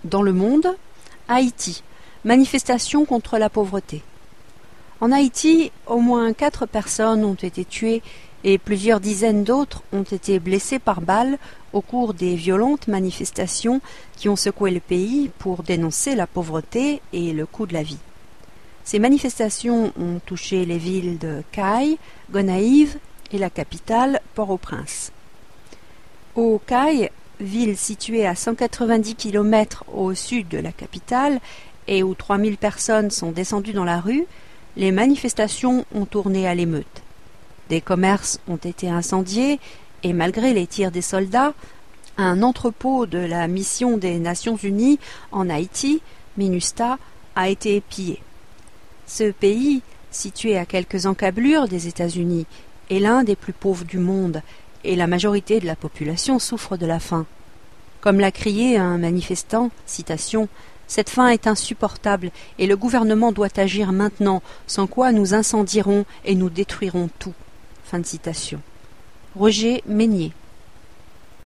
Dans le monde, Haïti, manifestation contre la pauvreté. En Haïti, au moins 4 personnes ont été tuées et plusieurs dizaines d'autres ont été blessées par balles au cours des violentes manifestations qui ont secoué le pays pour dénoncer la pauvreté et le coût de la vie. Ces manifestations ont touché les villes de Caille, Gonaïves et la capitale, Port-au-Prince. Au Caille, ville située à 190 km au sud de la capitale et où 3000 personnes sont descendues dans la rue, les manifestations ont tourné à l'émeute. Des commerces ont été incendiés et malgré les tirs des soldats, un entrepôt de la mission des Nations Unies en Haïti, MINUSTAH, a été pillé. Ce pays, situé à quelques encablures des États-Unis, est l'un des plus pauvres du monde et la majorité de la population souffre de la faim. Comme l'a crié un manifestant, citation, « Cette faim est insupportable et le gouvernement doit agir maintenant, sans quoi nous incendierons et nous détruirons tout. » Fin de citation. Roger Meignier.